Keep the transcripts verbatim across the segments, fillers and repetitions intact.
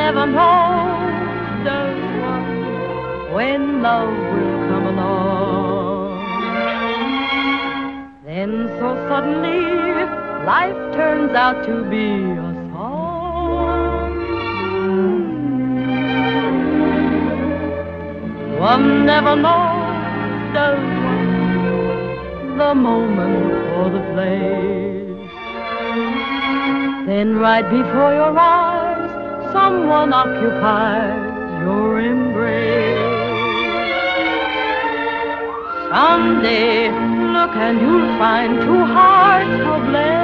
never knows, does one, when love will come along. Then so suddenly, life turns out to be a song. One never knows, does one, the moment or the place. Then right before your eyes, someone occupies your embrace. Someday, look and you'll find two hearts are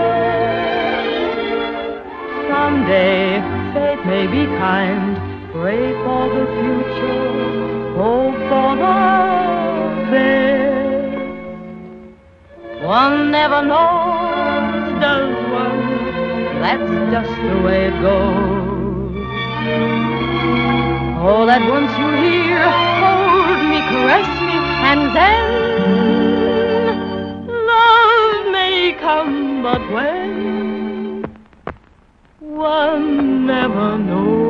blessed. Someday, fate may be kind. Pray for the future, hope for the best. One never knows, does one? That's just the way it goes. Oh, that once you hear, hold me, caress me, and then love may come, but when? One never knows.